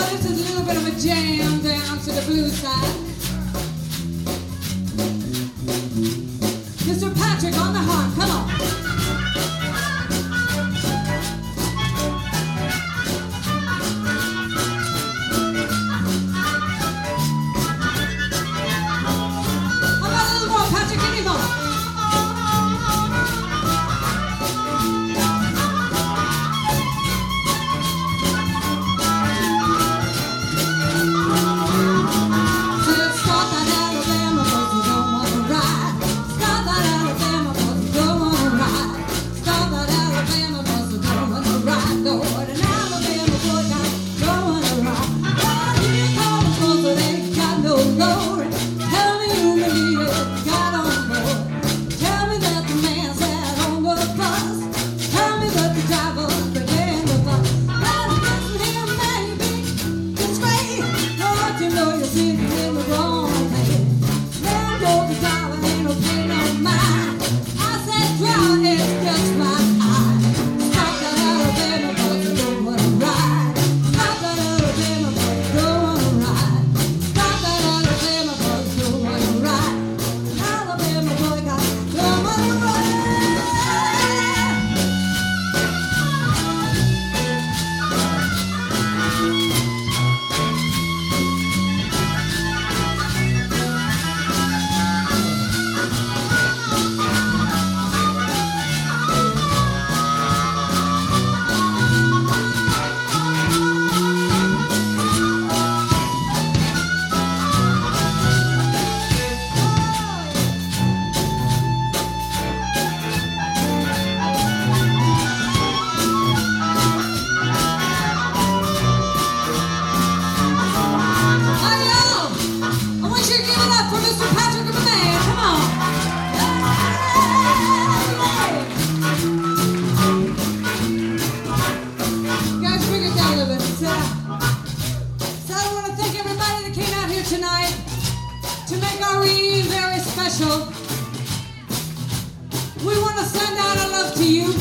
this is a little bit of a jam down to the blues side. Mr. Patrick on the horn, come on. We want to send out our love to you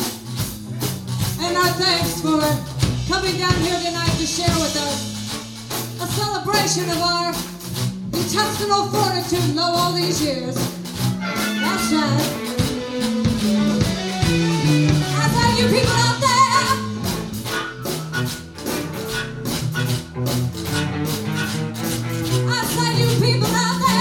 and our thanks for coming down here tonight to share with us a celebration of our intestinal fortitude all these years. That's right. I thank you people out there. I thank you people out there.